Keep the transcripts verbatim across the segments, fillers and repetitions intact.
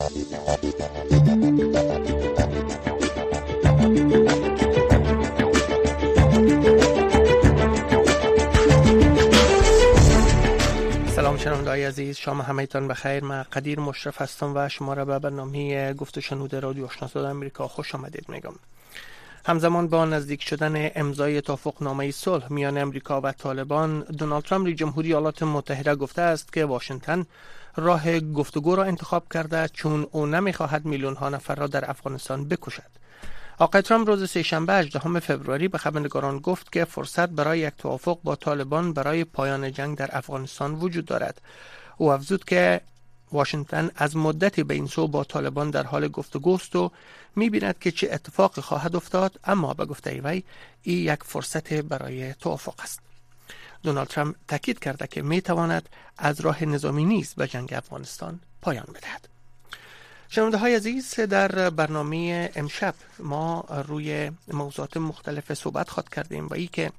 سلام شنونده‌های عزیز، شام همه‌تان بخیر. من قدیر مشرف هستم و شما را به برنامه گفت و شنود رادیو آشنا صدای آمریکا خوش آمدید میگم. همزمان با نزدیک شدن امضای توافقنامه صلح میان امریکا و طالبان، دونالد ترامپ رئیس جمهوری ایالات متحده گفته است که واشنگتن راه گفتگو را انتخاب کرده چون او نمیخواهد میلیون ها نفر را در افغانستان بکشد. آقای ترامپ روز سه‌شنبه هجدهم فوریه به خبرنگاران گفت که فرصت برای یک توافق با طالبان برای پایان جنگ در افغانستان وجود دارد. او افزود که واشنگتن از مدتی به این سو با طالبان در حال گفتگو است و می‌بیند که چه اتفاقی خواهد افتاد، اما به گفته وی این یک فرصت برای توافق است. دونالد ترامپ تاکید کرده که می‌تواند از راه نظامی نیز به جنگ افغانستان پایان بدهد. شنونده های عزیز، در برنامه امشب ما روی موضوعات مختلف صحبت خواهد کردیم و ای که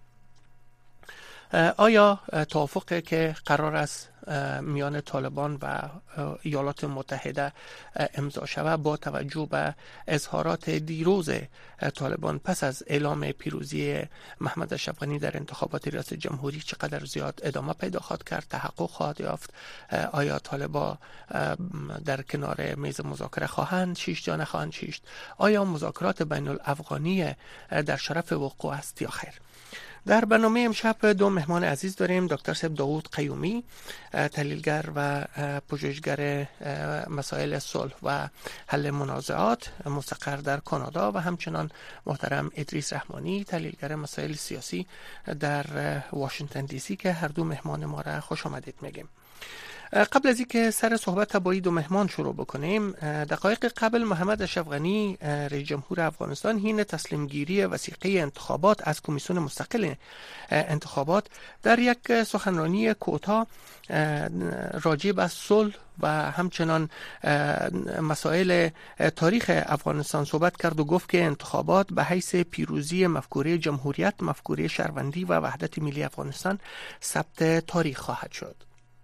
آیا توافقی که قرار است میان طالبان و ایالات متحده امضا شود با توجه به اظهارات دیروز طالبان پس از اعلام پیروزی محمد اشرف غنی در انتخابات ریاست جمهوری چقدر زیاد ادامه پیدا خواهد کرد، تحقق خواهد یافت؟ آیا طالبان در کنار میز مذاکره خواهند شیشت یا نخواهند شیشت؟ آیا مذاکرات بین الافغانی در شرف وقوع است یا خیر؟ در برنامه امشب دو مهمان عزیز داریم. دکتر صاحب داوود قیومی، تحلیلگر و پژوهشگر مسائل صلح و حل منازعات مستقر در کانادا، و همچنان محترم ادریس رحمانی، تحلیلگر مسائل سیاسی در واشنگتن دی سی، که هر دو مهمان ما را خوش آمدید میگیم. قبل از اینکه سر صحبت با این دو مهمان شروع بکنیم، دقایق قبل محمد اشرف غنی رئیس جمهور افغانستان حین تسلیم گیری وثیقه انتخابات از کمیسیون مستقل انتخابات در یک سخنرانی کوتاه راجع به صلح و همچنان مسائل تاریخ افغانستان صحبت کرد و گفت که انتخابات به حیث پیروزی مفکوره جمهوریت، مفکوره شهروندی و وحدت ملی افغانستان ثبت تاریخ خواهد شد.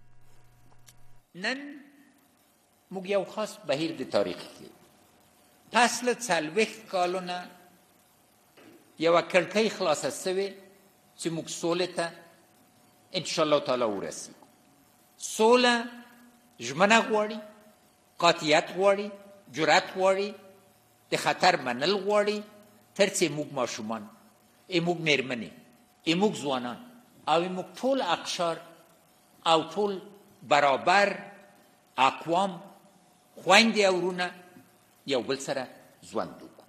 نن موږ یو خاص بهیر د تاریخ کې پس له څلوېښت کالونه یوه کړکۍ خلاصه سوې چې موږ سولې ته انشاءالله تعالی ورسېږو. سوله ژمنه غواړي، قاطعیت غواړي، جرأت غواړي، د خطر منل غواړي، تر څو موږ ماشومان، ای موږ مېرمنې، ای موږ ځوانان او ای موږ ټول اقشار او ټول برابر اقوام، خویندې او ورونه یو بل سره ژوند وکړو.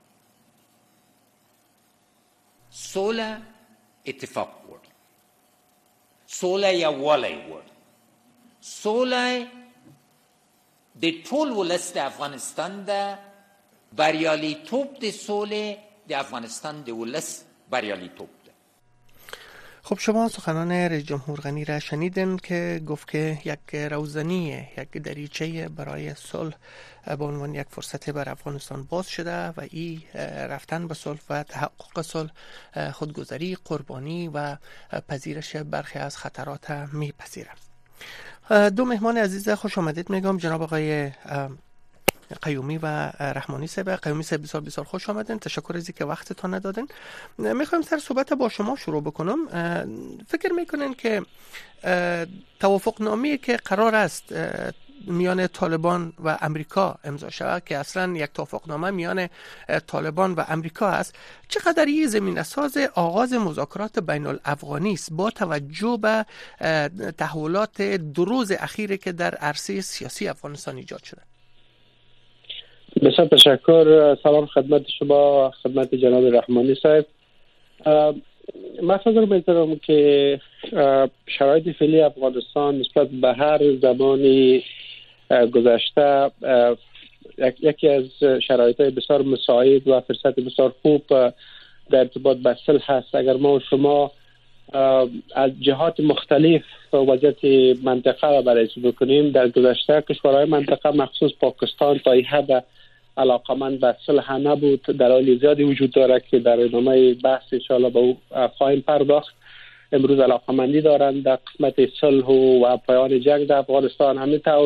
سوله اتفاق غواړي، سوله یووالی غواړي، سوله د ټول ولس د افغانستان ده، بریالیتوب د سولې د افغانستان د ولس بریالیتوب. خب شما سخنان رئیس جمهور غنی را شنیدن که گفت که یک روزنی، یک دریچه برای صلح به عنوان یک فرصت بر افغانستان باز شده و این رفتن به صلح و تحقق صلح خودگذری، قربانی و پذیرش برخی از خطرات میپذیره. دو مهمان عزیز خوش آمدید میگم. جناب آقای قیومی و رحمانی صاحب. قیومی صاحب بسیار بسیار خوش آمدین، تشکر از اینکه وقتتون ندادین. میخوایم سر صحبت با شما شروع بکنم. فکر میکنین که توافق نامه‌ای که قرار است میان طالبان و امریکا امضا شود، که اصلا یک توافق نامه میان طالبان و امریکا است، چقدر این زمینه ساز آغاز مذاکرات بین الافغانی است با توجه به تحولات دو روز اخیری که در عرصه سیاسی افغانستان ایجاد شده؟ بسیار تشکر. سلام خدمت شما، خدمت جناب رحمانی صاحب. من فکر می‌کنم که شرایط فعلی افغانستان نسبت به هر زمانی گذشته یکی از شرایط بسیار مساعد و فرصت بسیار خوب در ارتباط به صلح هست. اگر ما و شما از جهات مختلف وضعیت منطقه را بررسی بکنیم، در گذشته کشورهای منطقه مخصوص پاکستان تا این حد علاقمند به صلح نبود. دلایل زیادی وجود داره که در ادامه بحث ان شاء الله به او خواهیم پرداخت. امروز علاقمندی دارند در قسمت صلح و پایان جنگ در افغانستان. همینطور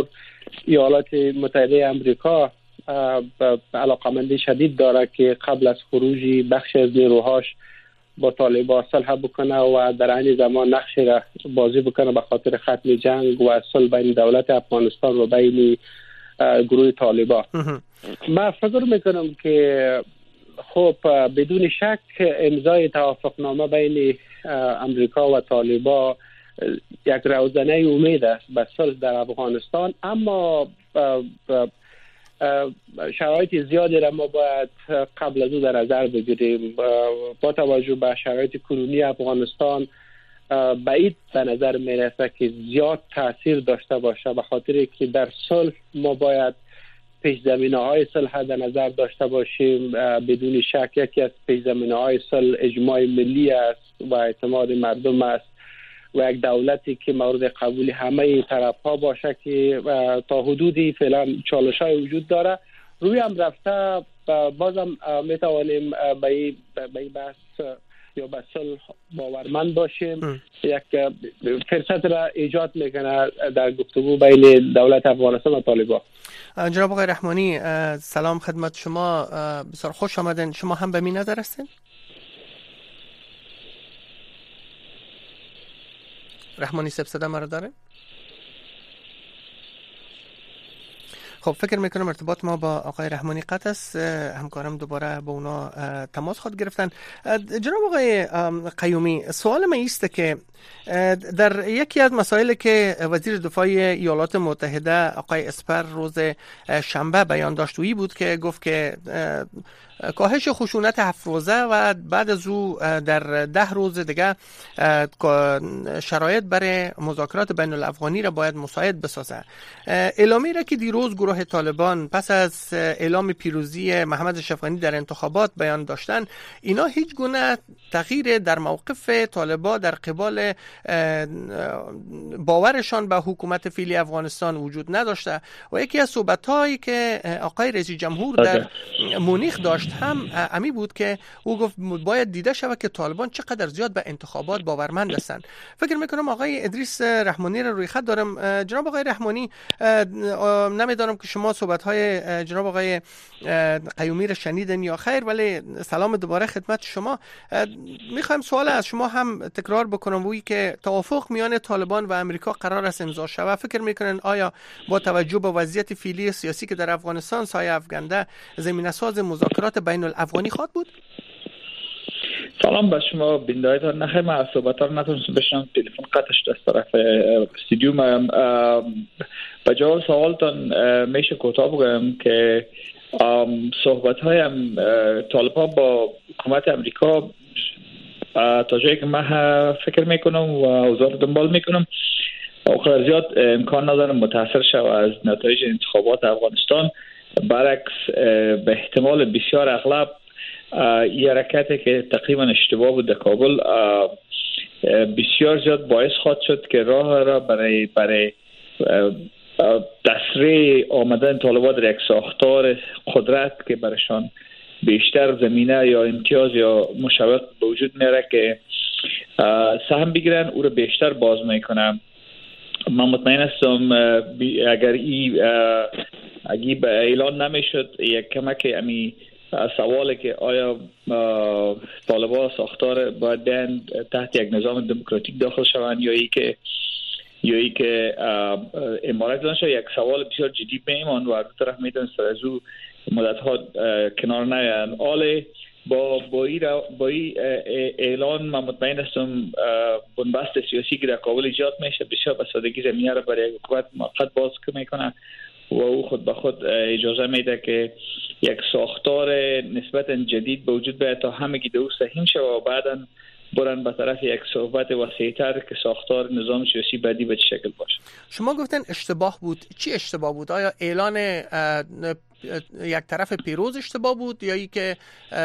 ایالات متحده آمریکا علاقمندی شدید داره که قبل از خروج بخش از نیروهاش با طالبان صلح بکنه و در عین زمان نقش را بازی بکنه به خاطر ختم جنگ و صلح بین دولت افغانستان و بین گروه طالبان. من فکر میکنم که خب بدون شک امضای توافقنامه بین امریکا و طالبان یک روزنه امید است به صلح در افغانستان، اما شرایط زیادی را ما باید قبل از او در نظر بگیریم. با توجه به شرایط کنونی افغانستان بعید به نظر میرسه که زیاد تاثیر داشته باشه، به خاطر که در صلح ما باید پیش زمینه های صلح در نظر داشته باشیم. بدون شک یکی از پیش زمینه های صلح اجماع ملی است و اعتماد مردم است و یک دولتی که مورد قبول همه طرف ها باشه که تا حدودی فعلا چالش های وجود داره. روی هم رفته بازم می توانیم به این بحث یا به صلح باورمند باشیم. یک فرصت را ایجاد میکنه در گفتگو بین دولت افغانستان و طالبان. جناب آقای رحمانی، سلام خدمت شما، بسیار خوش آمدین. شما هم به می نظر هستین؟ رحمانی صاحب صدا مرا داره؟ خب فکر میکنم ارتباط ما با آقای رحمانی قطع است. همکارم دوباره با اونا تماس خود گرفتن. جناب آقای قیومی، سوال من ایسته که در یکی از مسائلی که وزیر دفاع ایالات متحده آقای اسپر روز شنبه بیان داشت وی بود که گفت که کاهش خشونت هفت روزه و بعد از او در ده روز دیگه شرایط برای مذاکرات بین الافغانی را باید مساعد بسازه. اعلامی را که دیروز گروه طالبان پس از اعلام پیروزی محمد اشرف غنی در انتخابات بیان داشتن، اینا هیچ گونه تغییر در موقف طالبان در قبال باورشان به حکومت فعلی افغانستان وجود نداشته و یکی از صحبت‌هایی که آقای رئیس جمهور در مونیخ داشت هم امی بود که او گفت باید دیده شود که طالبان چقدر زیاد به انتخابات باورمند هستند. فکر میکنم آقای ادریس رحمانی را روی خط دارم. جناب آقای رحمانی، نمیدانم که شما صحبت‌های جناب آقای قیومی را شنیدن یا خیر، ولی سلام دوباره خدمت شما. میخوایم سوال از شما هم تکرار بکنم، وی که توافق میان طالبان و امریکا قرار است امضا شود. فکر میکنن آیا با توجه به وضعیت فعلی سیاسی که در افغانستان سایه افکنده زمینه‌ساز مذاکرات بین الافغانی خواهد بود؟ سلام به شما بینندگان. نخیر، من از صحبت‌ها رو نتونستم بشنوم، تلفن قطعش از طرف استودیو. من به جواب سوالتان میشه کوتاه بگم که صحبت‌های طالبان با حکومت امریکا تا جایی که من فکر میکنم و اوضاع رو دنبال میکنم آخر زیاد امکان ندارم متاثر شود از نتایج انتخابات افغانستان. برعکس به احتمال بسیار اغلب این حرکتی که تقریبا اشتباه بود در کابل بسیار زیاد باعث خواهد شد که راه را برای برای تسریع آمدن طالبان در یک ساختار قدرت که برشان بیشتر زمینه یا امتیاز یا مشابه به وجود میاره که سهم بگیرن، او رو بیشتر باز میکنم. من مطمئن هستم اگر این اگه به اعلان نمیشد یک کمک امی سوالی که آیا طالبان ساختار باید بیان تحت یک نظام دموکراتیک داخل شوند یا ای که یا ای که امارت دانشه، یک سوال بسیار جدی میمان و از طرف میدونست از او مدت ها کنار نیان. آله با با این با این اعلان من مطمئن هستم بنبست سیاسی که در کابل ایجاد میشه بسیار به سادگی زمینه را برای حکومت موقت باز میکنه و او خود به خود اجازه میده که یک ساختار نسبتا جدید به وجود بیاد تا همگی دو سهیم شه و بعداً برن به طرف یک صحبت وسیع‌تر که ساختار نظام سیاسی بعدی به چه شکل باشه. شما گفتن اشتباه بود. چی اشتباه بود؟ آیا اعلان یک طرف پیروز اشتباه بود یا ای که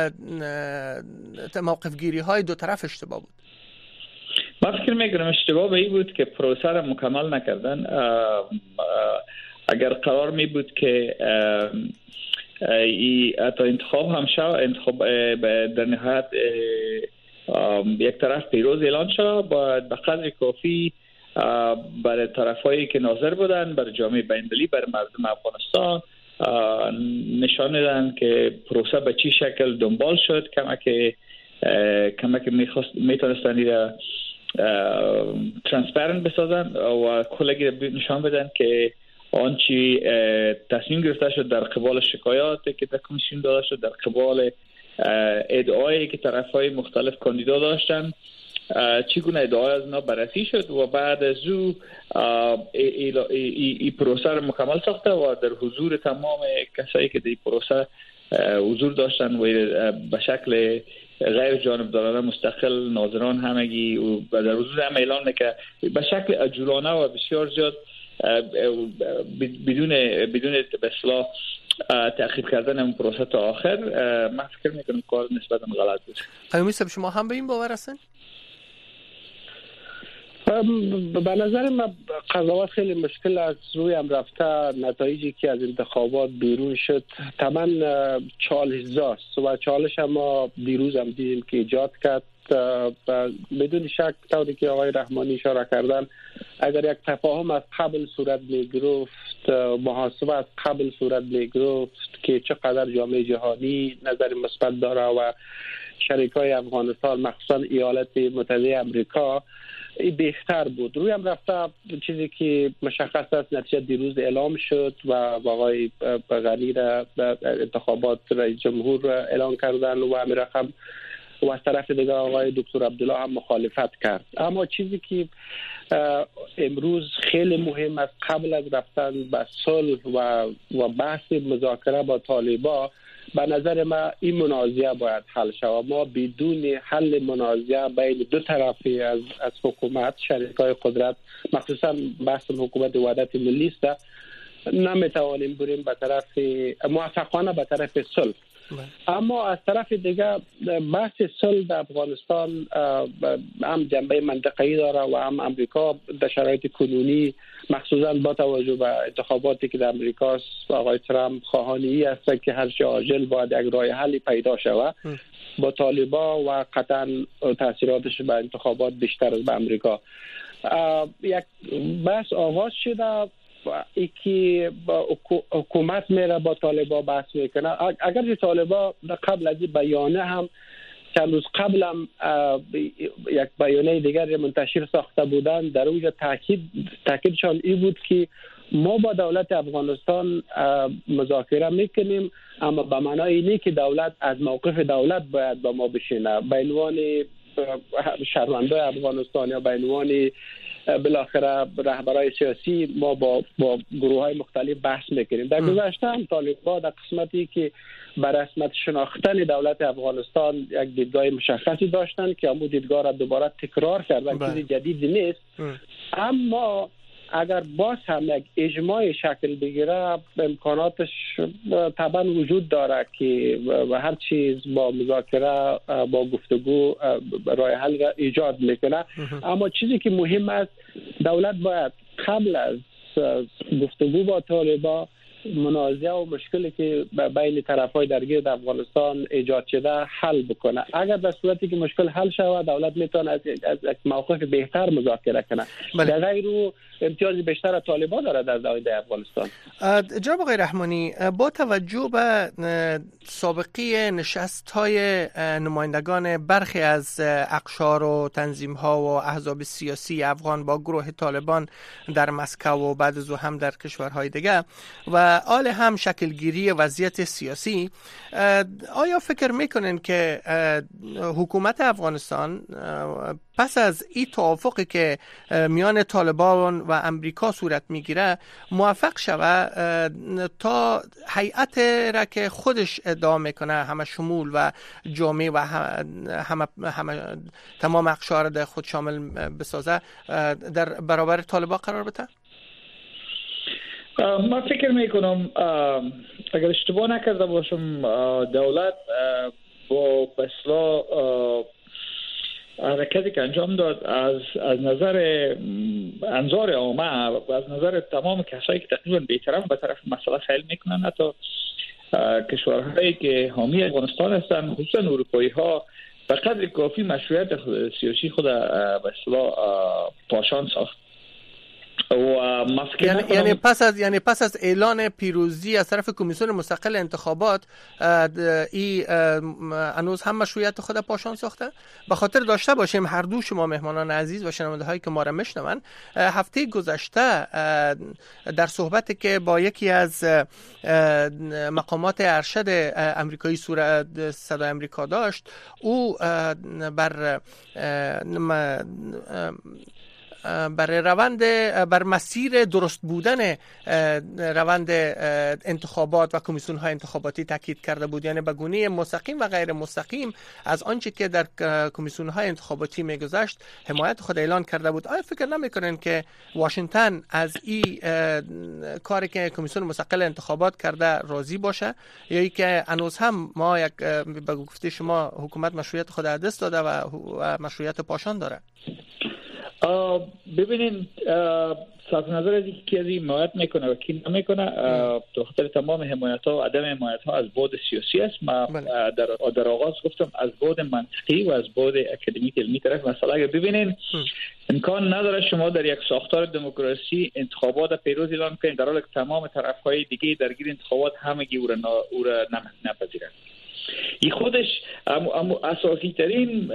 موقف گیری های دو طرف اشتباه بود؟ من فکر میکنم اشتباه به این بود که پروسه را مکمل نکردن. اگر قرار می بود که تا انتخاب هم شد، انتخاب در نهایت یک طرف پیروز اعلان شد، باید به قدر کافی برای طرفایی که ناظر بودن، برای جامعه بین‌المللی، برای مردم افغانستان نشان دادن که پروسه به چی شکل دنبال شد، کمک کمک میتونستن ایره ترانسپرنت بسازن و کلگی نشان بدن که آنچه تصمیم گرفته شد در قبال شکایاتی که در کمیسیون داده شد، در قبال ادعایی که طرفهای مختلف کاندیدا داشتن، چگونه ادعای از اینا بررسی شد و بعد از او این پروسه رو مکمل ساخته و در حضور تمام کسایی که در این پروسه حضور داشتن و به شکل غیر جانبدارانه مستقل ناظران همگی و در حضور هم اعلام نکرد به شکل عجولانه و بسیار زیاد بدون بدون به اصطلاح تعقیب کردن اون پروسه تا آخر، من فکر میکنم کار نسبتا غلط بود. قیومی صاحب شما هم به این باور هستین؟ به نظر من قضاوت خیلی مشکل از روی هم رفته. نتایجی که از انتخابات بیرون شد طبعا چالش زاست و چالش هم ما دیروز هم دیدیم که ایجاد کرد. بدون شک طوری که آقای رحمانی اشاره کردن، اگر یک تفاهم از قبل صورت میگرفت، محاسبه از قبل صورت میگرفت که چقدر جامعه جهانی نظر مثبت داره و شریکای افغانستان مخصوصا ایالات متحده آمریکا، بهتر بود. روی هم رفته چیزی که مشخص است نتیجه دیروز اعلام شد و آقای غنی را انتخابات رئیس جمهور اعلان کردن و همین رقم و از طرف دیگر آقای دکتر عبدالله هم مخالفت کرد. اما چیزی که امروز خیلی مهم است قبل از رفتن به صلح و و بحث مذاکره با طالبان، به نظر ما این منازعه باید حل شود. ما بدون حل منازعه بین دو طرفی از از حکومت، شریکای قدرت، مخصوصا بحث حکومت وحدت ملی است، نمیتوانیم بریم به طرف موافقانه به طرف صلح. اما از طرف دیگه بحث صلح در افغانستان هم جنبه منطقه‌ای داره و هم امریکا در شرایط کنونی مخصوصا با توجه به انتخاباتی که در امریکا آقای ترامپ خواهانی است که هر چه عاجل باید یک راه حلی پیدا شود با طالبان و قطعا تاثیراتش به انتخابات بیشتر از به امریکا. یک بحث آغاز شده ای که با حکومت میره با طالبان بحث میکنه. اگر طالبان قبل از بیانیه هم چند روز قبل هم یک بیانیه دیگر منتشر ساخته بودن، در اونجا تاکید تاکیدشان این بود که ما با دولت افغانستان مذاکره میکنیم، اما به معنای اینه که دولت از موقف دولت باید با ما بشینه. به عنوان شهروندان افغانستان یا به عنوان بالاخره رهبرای سیاسی ما با با گروه‌های مختلف بحث میکنیم. در گذشته هم طالبان در قسمتی که بر رسمیت شناختن دولت افغانستان یک دیدگاه مشخصی داشتن که همون دیدگاه را دوباره تکرار کردن، چیزی جدیدی نیست. اما اگر باز هم یک اجماع شکل بگیره امکاناتش طبعا وجود داره که هر چیز با مذاکره با گفتگو راه حل را ایجاد میکنه. اما چیزی که مهم است دولت باید قبل از گفتگو با طالبان منازعه و مشکلی که بین طرفای درگیر در افغانستان ایجاد شده حل بکنه. اگر در صورتی که مشکل حل شود دولت میتونه از از موقف بهتر مذاکره کنه. در غیر او امتیاز بیشتر طالبان داره در داخل افغانستان. جناب آقای رحمانی، با توجه به سابقه نشست‌های نمایندگان برخی از اقشار و تنظیم‌ها و احزاب سیاسی افغان با گروه طالبان در مسکو و بعد از او هم در کشورهای دیگه و آل هم شکلگیری وضعیت سیاسی، آیا فکر میکنین که حکومت افغانستان پس از این توافقی که میان طالبان و امریکا صورت میگیره موفق شود تا هیئت را که خودش ادعا میکنه همه شمول و جامع و همه, همه تمام اقشار در خود شامل بسازه در برابر طالبان قرار بده؟ من فکر میکنم اگر اشتباه نکرده باشم دولت با بسلا حرکتی که انجام داد از از نظر انظار عامه و از نظر تمام کسایی که تقریبا بی‌طرف به طرف مسئله خیل میکنن، حتی کشورهایی که حامی افغانستان هستند خصوصا اروپایی ها به قدر کافی مشروعیت سیاسی خود به اصطلاح پاشان ساخت و یعنی, یعنی پس از یعنی پس از اعلان پیروزی از طرف کمیسیون مستقل انتخابات ای هنوز هم مشروعیت خود پاشان ساخته. به خاطر داشته باشیم هر دو شما مهمانان عزیز و شنونده هایی که ما را میشنون، هفته گذشته در صحبتی که با یکی از مقامات ارشد امریکایی صدای امریکا داشت، او بر برای روند بر مسیر درست بودن روند انتخابات و کمیسیون های انتخاباتی تاکید کرده بود. یعنی به گونه مستقیم و غیر مستقیم از آنچه که در کمیسیون های انتخاباتی میگذشت حمایت خود اعلان کرده بود. آیا فکر نمیکنین که واشنگتن از این کاری که کمیسیون مستقل انتخابات کرده راضی باشه، یا ای که هنوز هم ما یک به گفته شما حکومت مشروعیت خود از دست داده و مشروعیت پاشان داره؟ ببینین صرف نظر از اینکه کی از این حمایت میکنه و کی نمیکنه، تو خاطر تمام حمایت ها و عدم حمایت ها از بعد سیاسی است. ما در در آغاز گفتم از بعد منطقی و از بعد اکادمیک علمی طرف مسئله. اگر ببینین امکان نداره شما در یک ساختار دموکراسی انتخابات پیروز اعلان کنید در حالی که تمام طرف های دیگه درگیر انتخابات همگی او را او را نپذیرند. این خودش اساسی ترین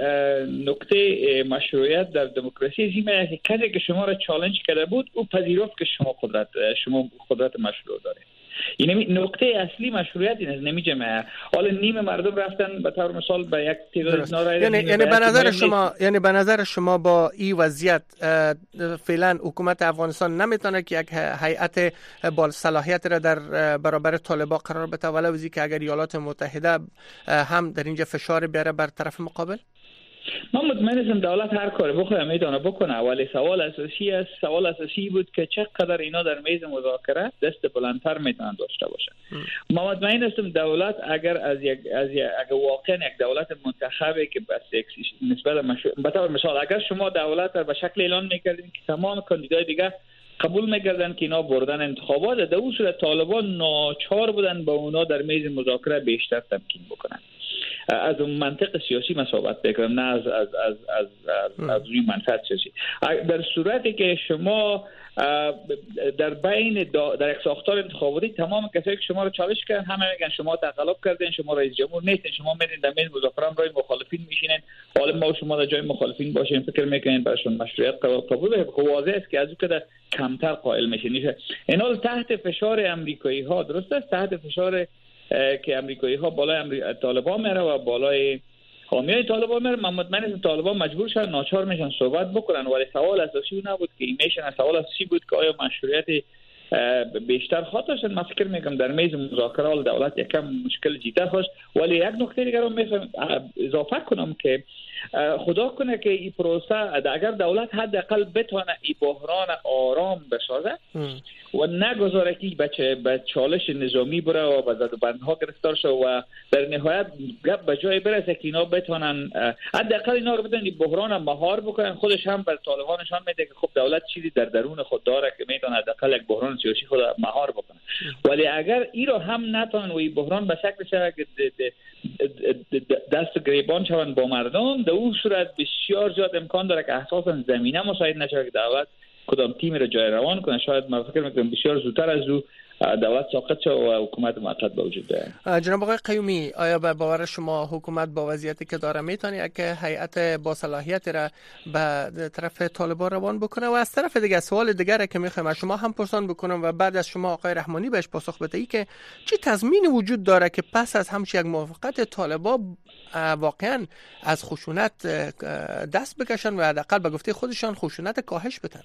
نکته مشروعیت در دموکراسی اینه که کسی که شما را چالش کرده بود او پذیرفت که شما قدرت شما قدرت مشروع داره. این نکته اصلی مشروعیت این است. نمیجمه حالا نیم مردم رفتن به طور مثال به یک تعداد نارای، یعنی یعنی به نظر شما یعنی به نظر شما با این وضعیت فعلا حکومت افغانستان نمیتونه که یک هیئت با صلاحیت را در برابر طالبان قرار بده، ولی که اگر ایالات متحده هم در اینجا فشار بیاره بر طرف مقابل؟ ما مطمئن هستم دولت هر کاری بخواد میتونه بکنه، ولی سوال اساسی است سوال اساسی بود که چقدر اینا در میز مذاکره دست بلندتر میتونن داشته باشن. ما مطمئن هستم دولت اگر از یک از یک اگر واقعا یک دولت منتخبه که بس نسبت به طور مثال اگر شما دولت به شکل اعلان میکردین که تمام کاندیدای دیگه قبول میکردن که اینا بردن انتخابات، در اون صورت طالبان ناچار بودن با اونا در میز مذاکره بیشتر تمکین بکنن. از اون منطق سیاسی ما صحبت بکنم، نه از از از از از, از روی منطق سیاسی. در صورتی که شما در بین در یک ساختار انتخاباتی تمام کسایی که شما رو چالش کردن همه میگن شما تقلب کردین، شما رئیس جمهور نیستین، شما میرین در میز مذاکره هم رای مخالفین میشینین، حالا ما شما در جای مخالفین باشین فکر میکنین براشون مشروعیت قبول قبول واضح است که از اون که کمتر قائل میشین. اینا تحت فشار امریکایی ها، درست است، تحت فشار که امریکایی ها بالای امری... طالبان میره و بالای حامیای طالبان میره. من مطمئنم طالبان مجبور شدن ناچار میشن صحبت بکنن، ولی سوال اساسی نبود که ایمیشن، سوال اساسی بود که آیا مشروعیت بیشتر خاطرشن. من فکر میکنم در میز مذاکره دولت یکم مشکل جدی خواست. ولی یک نکته دیگر رو میخوام اضافه کنم که خدا کنه که این پروسه اگر دولت حداقل بتونه این بحران آرام بسازه و نگذاره که بچه به چالش نظامی بره و به زد و بندها گرفتار شه و در نهایت گپ به جای برسه که اینا بتونن حداقل اینا رو بتونن این بحران مهار بکنن. خودش هم بر طالبان نشان میده که خب دولت چیزی در درون خود داره که میتونه حداقل یک بحران سیاسی خود مهار بکنه. ولی اگر این رو هم نتونن و این بحران به شکل شه که دست گریبان شون با مردم، در اون صورت بسیار زیاد امکان داره که اساسا زمینه مساعد نشه که دولت کدام تیمی رو جای روان کنه. شاید من فکر میکنم بسیار زودتر از او دولت ساقط شه و حکومت موقت به وجود بیاد. جناب آقای قیومی، آیا به باور شما حکومت با وضعیتی که داره میتونه که هیئت با صلاحیت را به طرف طالبان روان بکنه؟ و از طرف دیگه سوال دیگه که میخوام از شما هم پرسان بکنم و بعد از شما آقای رحمانی بهش پاسخ بده، که چه تضمینی وجود داره که پس از همش یک موافقت طالبان واقعا از خشونت دست بکشن و حداقل به گفته خودشان خشونت کاهش بدن؟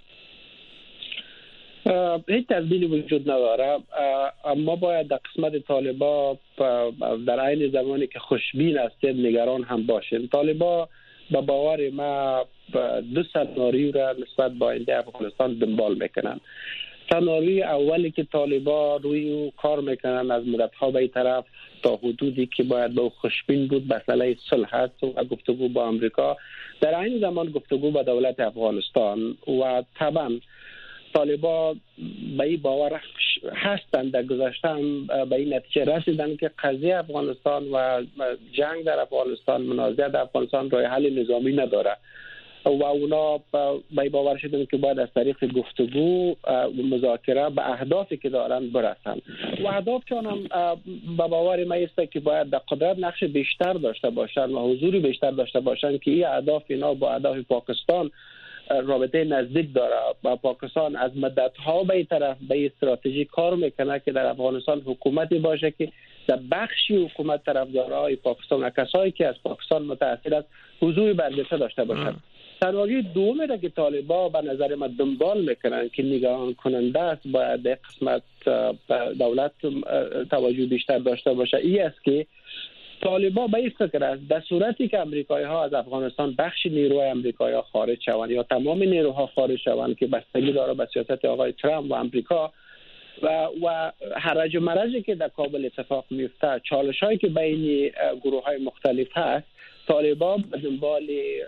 هیچ تضمینی وجود نداره. اما باید در قسمت طالبان در عین زمانی که خوشبین هستید نگران هم باشیم. طالبان به باور ما دو سناریو را نسبت با آینده افغانستان دنبال میکنن. سناریوی اولی که طالبان روی او کار میکنن از مدت‌ها به این طرف تا حدودی که باید به خوشبین بود مسئله صلح است و گفتگو با امریکا، در عین زمان گفتگو با دولت افغانستان. و طبعا طالبان به این باور هستند در گذشته هم به این نتیجه رسیدن که قضیه افغانستان و جنگ در افغانستان، منازعه در افغانستان راه حل نظامی نداره. و اونا به باور شدن که باید از طریق گفتگو و مذاکره به اهدافی که دارن برسن و اهداف چون هم به باور ما است که باید در قدرت نقش بیشتر داشته باشن و حضور بیشتر داشته باشن که این اهداف اینا با اهداف پاکستان رابطه نزدیک داره و پاکستان از مدت‌ها به این طرف به استراتژی کار میکنه که در افغانستان حکومتی باشه که در بخشی حکومت طرفدارای پاکستان و کسایی که از پاکستان متأثر است حضور برجسته داشته باشند. سناریوی دومی را که طالبان به نظر من دنبال میکنن که نگران کننده است باید در قسمت دولت توجه بیشتر داشته باشه این است که طالبان به این فکر است در صورتی که امریکایی ها از افغانستان بخش نیروهای امریکایی ها خارج شوند یا تمام نیروها خارج شوند که بستگی داره به سیاست آقای ترامپ و امریکا و و حرج و مرجی که در کابل اتفاق میفته چالش هایی که بین گروه های مختلف هست طالبان به دنبال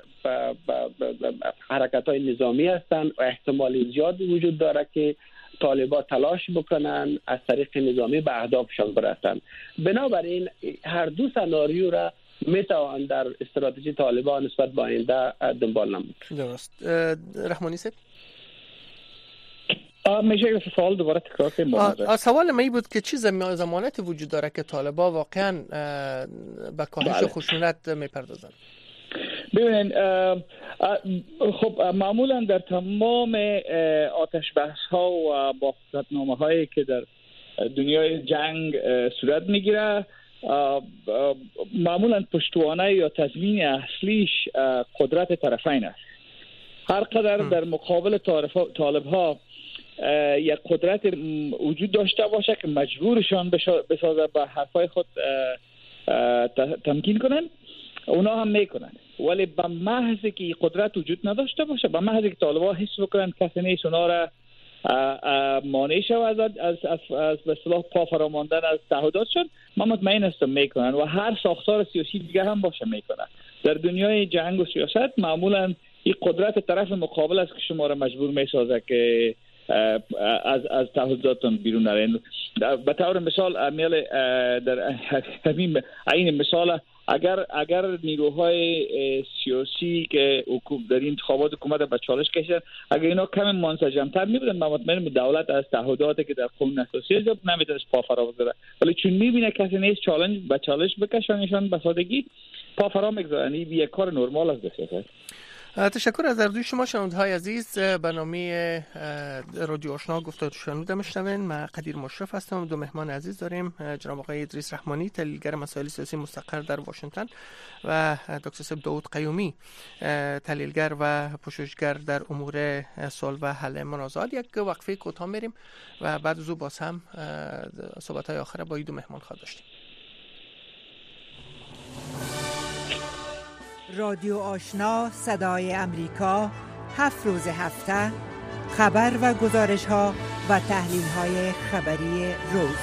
حرکت های نظامی هستند و احتمال زیاد وجود داره که طالبان تلاش بکنن از طریق نظامی به اهدافشان برسن. بنابراین هر دو سناریو را میتوان در استراتژی طالبان نسبت به آینده دنبال نمود. درست. رحمانی صاحب میشه یک سوال دوباره تکرار کنیم؟ سوال من این بود که چه ضمانتی وجود داره که طالبان واقعا به کاهش خشونت میپردازن؟ ببینید خب معمولا در تمام آتش بحث ها و موافقتنامه هایی که در دنیای جنگ صورت میگیره معمولا پشتوانه یا تضمین اصلیش قدرت طرفین است. هر قدر در مقابل طالب ها یک قدرت وجود داشته باشه که مجبورشان بسازه به حرفای خود تمکین کنن اونا هم میکنن، ولی به محض که قدرت وجود نداشته باشه به محض که طالبان حس بکنن کسی نیست اونا را مانع شود از از از, از به اصطلاح پا فراماندن از تعهداتشون من مطمئن هستم میکنن و هر ساختار سیاسی دیگه هم باشه میکنن. در دنیای جنگ و سیاست معمولا این قدرت طرف مقابل است که شما را مجبور میسازه که از از تعهداتتون بیرون نرین. به طور مثال امیال در همین این مثال اگر اگر نیروهای سیاسی که حکومت در انتخابات حکومت به چالش کشیدن اگر اینا کم منسجم‌تر می‌بودن من مطمئنم دولت از تعهداتی که در قانون اساسی جب نمی‌تونه پا فرا بگذاره، ولی چون می‌بینه کسی نیست چالش به چالش بکشونشان به سادگی پا فرا می‌گذارن. این یک کار نرمال است بسیار. تشکر از اردوی شما شنونده‌های عزیز. برنامه رادیو آشنا گفتار شنوده میشنوین. من قدیر مشرف هستم. دو مهمان عزیز داریم، جناب آقای ادریس رحمانی تحلیلگر مسائل سیاسی مستقر در واشنگتن و دکتر صاحب داوود قیومی تحلیلگر و پژوهشگر در امور صلح و حل منازعات. یک وقفه کوتاه میریم و بعد از او باز هم صحبت‌های آخر با این دو مهمان خواهد داشتیم. رادیو آشنا صدای امریکا، هفت روز هفته خبر و گزارش ها و تحلیل های خبری روز.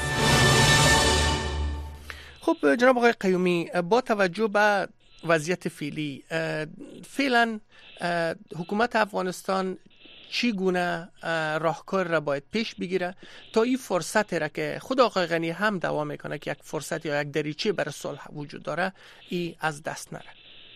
خب جناب آقای قیومی، با توجه به وضعیت فعلی فعلا حکومت افغانستان چی گونه راهکار را باید پیش بگیره تا این فرصت را که خود آقای غنی هم دعوا میکنه که یک فرصت یا یک دریچه برای صلح وجود داره ای از دست نره؟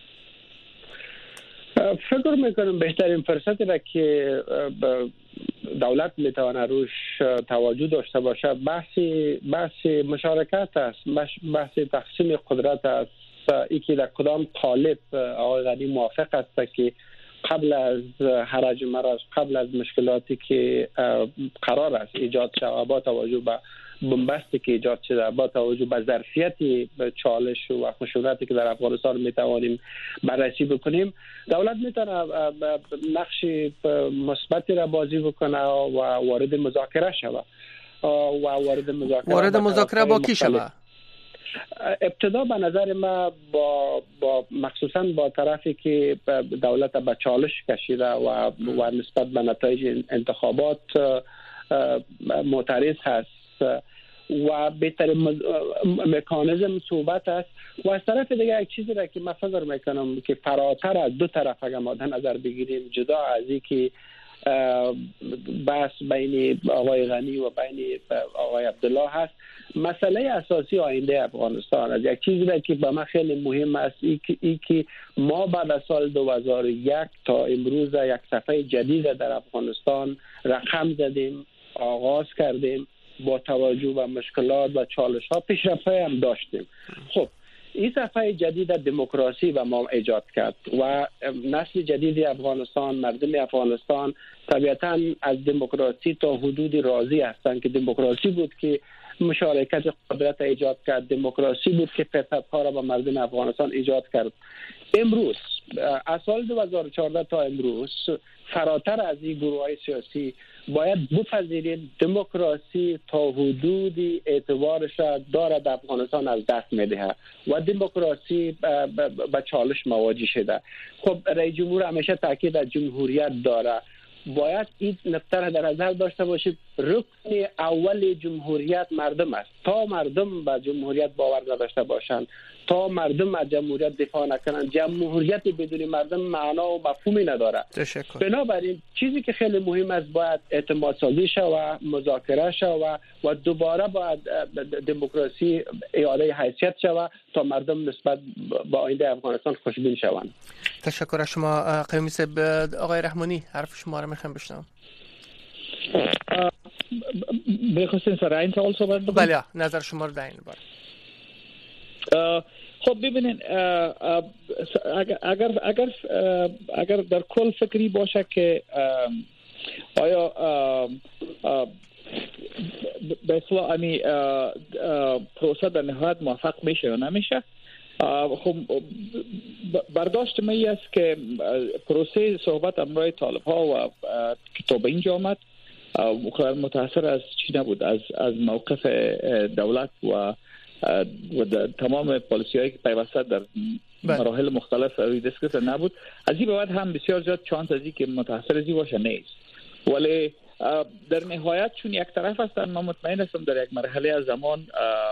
فکر میکنم بهترین فرصتی را که دولت میتونه روش توجه داشته باشه بحث بحث مشارکت است، بحث تقسیم قدرت است. ای که در کدام قالب آقای غنی موافق است که قبل از حرج مرج، قبل از مشکلاتی که قرار است ایجاد شود با توجه به بنبستی که ایجاد شده، با توجه به ظرفیت چالش و خشونتی که در افغانستان میتوانیم بررسی بکنیم، دولت میتونه نقش مثبتی را بازی بکنه و وارد مذاکره شود و وارد مذاکره وارد مذاکره با کی شود؟ ابتدا به نظر ما با با مخصوصا با طرفی که دولت به چالش کشیده و و نسبت به نتایج انتخابات معترض هست و بهترین مکانیزم صحبت است. و از طرف دیگه یک چیزی را که من فکر میکنم که فراتر از دو طرف اگر ما در نظر بگیریم، جدا از این که بحث بین آقای غنی و بین آقای عبدالله هست، مسئله اساسی آینده افغانستان است. یک چیزی که به من خیلی مهم است ای که ای که ما بعد از سال دو هزار و یک تا امروز یک صفحه جدید در افغانستان رقم زدیم، آغاز کردیم، با توجه به مشکلات و چالش ها پیشرفت هم داشتیم. خب این صفحه جدید دموکراسی به ما ایجاد کرد و نسل جدید افغانستان، مردم افغانستان طبیعتاً از دموکراسی تا حدودی راضی هستند که دموکراسی بود که مشارکت قدرت ایجاد کرد، دموکراسی بود که فرصت‌ها را به مردم افغانستان ایجاد کرد. امروز از سال دو هزار و چهارده تا امروز فراتر از این گروه‌های سیاسی باید بپذیرید دموکراسی تا حدودی اعتبارش را دارد افغانستان از دست می‌دهد و دموکراسی به چالش مواجه شده. خب رئیس جمهور همیشه تاکید از جمهوریت داره، باید این نکته را در نظر داشته باشید. رکن اول جمهوریت مردم است. تا مردم به جمهوریت باور نداشته باشند، تا مردم از جمهوریت دفاع نکنند، جمهوریت بدون مردم معنا و مفهومی نداره. تشکر. بنابراین چیزی که خیلی مهم است باید اعتماد سازی شود، مذاکره شود و دوباره باید دموکراسی اعاده حیثیت شود تا مردم نسبت به آینده افغانستان خوشبین شوند. تشکر از شما قیومی صاحب. آقای رحمانی حرف شما رو میخوام بشنوم. بخواستین سر این سوال صحبت بکنم؟ بله، نظر شما رو در این باره. خب ببینین، اگر اگر اگر اگر در کل فکری باشه که آیا به اصطلاح امی پروسه در نهایت موفق میشه یا نمیشه، خب برداشت می است که پروسه صحبت امروی طالب ها و کتاب اینجا آمد متاثر از چی نبود، از از موقف دولت و و تمام پالیسی هایی که پیوسته در مراحل مختلف روی دسکت نبود. از این بعد هم بسیار زیاد چانس از این که متاثر از این باشه نیست، ولی در نهایت چون یک طرف هستن، من مطمئن هستم در یک مرحله از زمان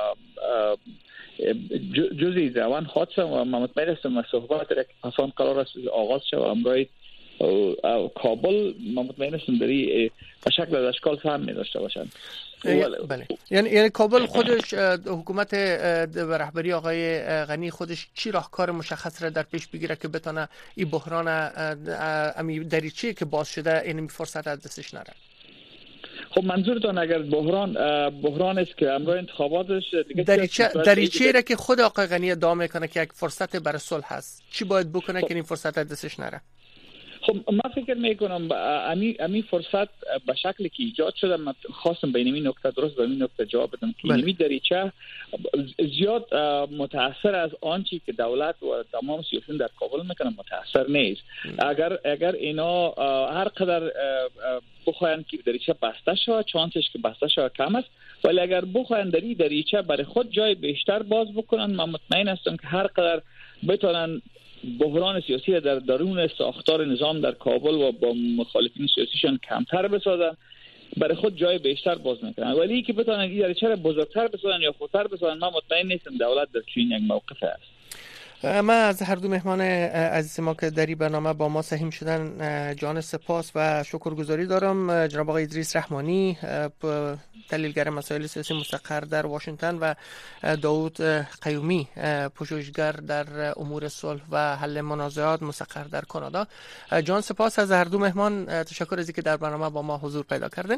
جزئی زمان خواستم و من مطمئن هستم از صحبت در یک آسان قرار است آغاز شد و امروی کابل من مطمئن هستم در این شکل از اشکال فهم می داشته باشند. بله، یعنی یعنی کابل خودش، حکومت رهبری آقای غنی خودش چی راهکار مشخص را در پیش بگیره که بتونه این بحران امی دریچه‌ای که باز شده این فرصت از دستش نره؟ خب منظورتون اگر بحران بحران است که امروز انتخاباتش دیگه دریچه دریچه‌ای را که خود آقای غنی ادعا میکنه که یک فرصت برای صلح هست، چی باید بکنه خب. که این فرصت از دستش نره؟ خب من فکر میکنم امی امی فرصت به شکلی که ایجاد شده، من خواستم بین این نکته درست به این نکته جواب بدم که این دریچه زیاد متاثر از آنچه که دولت و تمام سیاسیون در کابل میکنن متاثر نیست. اگر اگر اینا هر قدر بخواین که دریچه بسته شود، چانسش که بسته شود کم است، ولی اگر بخواین در این دریچه برای خود جای بیشتر باز بکنن، من مطمئن هستم که هر قدر بتونن بحران سیاسی در درون ساختار نظام در کابل و با مخالفین سیاسیشان کمتر بسازن، برای خود جای بیشتر باز میکنن. ولی که بتونن این دریچه را بزرگتر بسازن یا خودتر بسازن، من مطمئن نیستم دولت در چنین یک موقف است. من از هر دو مهمان عزیز ما که در این برنامه با ما سهیم شدن جان سپاس و شکرگزاری دارم. جناب آقای ادریس رحمانی، تحلیلگر مسائل سیاسی مستقر در واشنگتن، و داوود قیومی، پژوهشگر در امور صلح و حل منازعات مستقر در کانادا. جان سپاس از هر دو مهمان، تشکر از اینکه در برنامه با ما حضور پیدا کردین.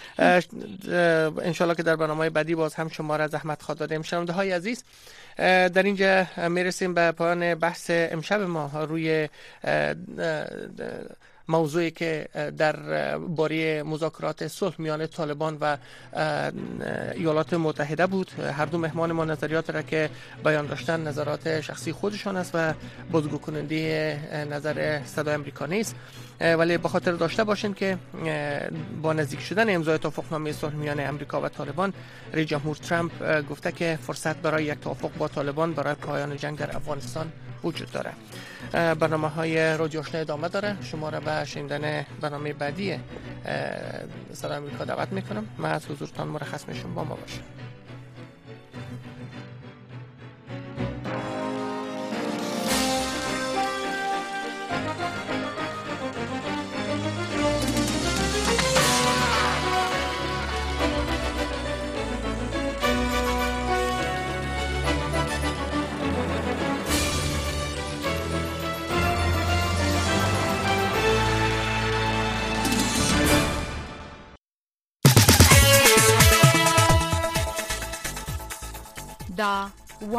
ان شاء الله که در برنامه بعدی باز هم شما را زحمت خواهد دادیم. شنونده های عزیز، در اینجا میرسیم به پایان بحث امشب ما روی موضوعی که در باره مذاکرات صلح میان طالبان و ایالات متحده بود. هر دو مهمان ما نظریات را که بیان داشتن نظرات شخصی خودشان است و بازگو کننده نظر صدای آمریکا نیست، ولی به خاطر داشته باشین که با نزدیک شدن امضای توافقنامه صلح میان امریکا و طالبان، رئیس جمهور ترامپ گفته که فرصت برای یک توافق با طالبان برای پایان جنگ در افغانستان وجود داره. برنامه های رادیو آشنا ادامه داره. شما را به شنیدن برنامه بعدی صدای آمریکا دعوت میکنم. من از حضورتان مرخص میشم. با ما باشید.